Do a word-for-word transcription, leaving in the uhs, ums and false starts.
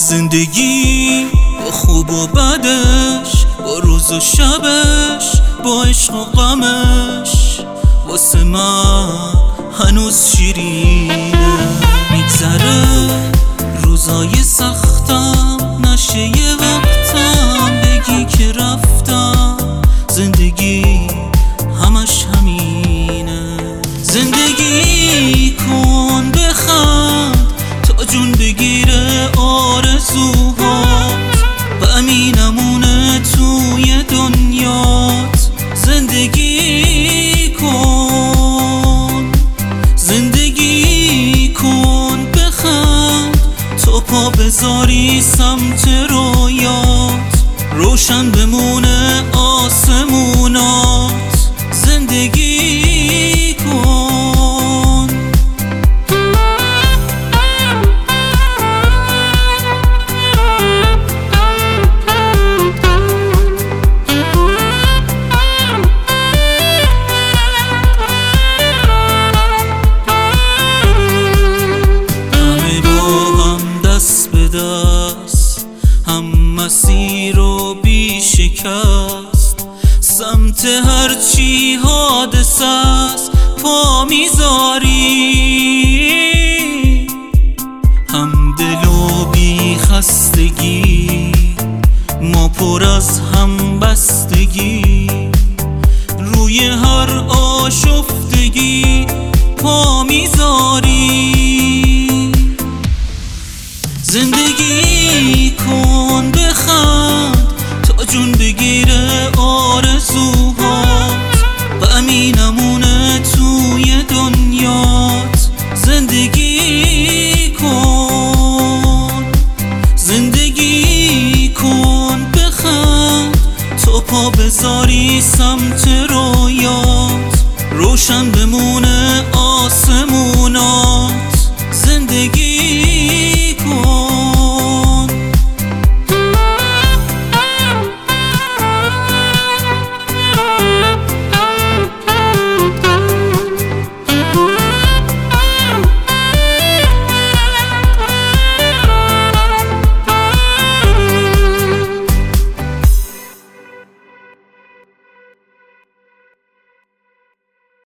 زندگی با خوب و بدش، با روز و شبش، با عشق و غمش، واسه من هنوز شیرینه. میگذره روزای سختم، نشه یه وقتم بگی که رفتم. زندگی همش همینه. زندگی کن بخند تا جون بگیره آرزوهات، و امینمونه توی دنیات. زندگی کن، زندگی کن بخند تا پا بذاری سمت رویات، روشن بمونه آسمونات. زندگی کن. همه با هم دست به دست، هم مسیر و بی شکست، سمت هرچی حادث است پا میذاری. هم دل و بی خستگی، ما پر از هم بستگی، روی هر آشفتگی پا میذاری. زندگی کن بخند تا جون بگیره آرزوهات، و امینمونه توی دنیات. زندگی کن، زندگی کن بخند تا پا بذاری سمت رو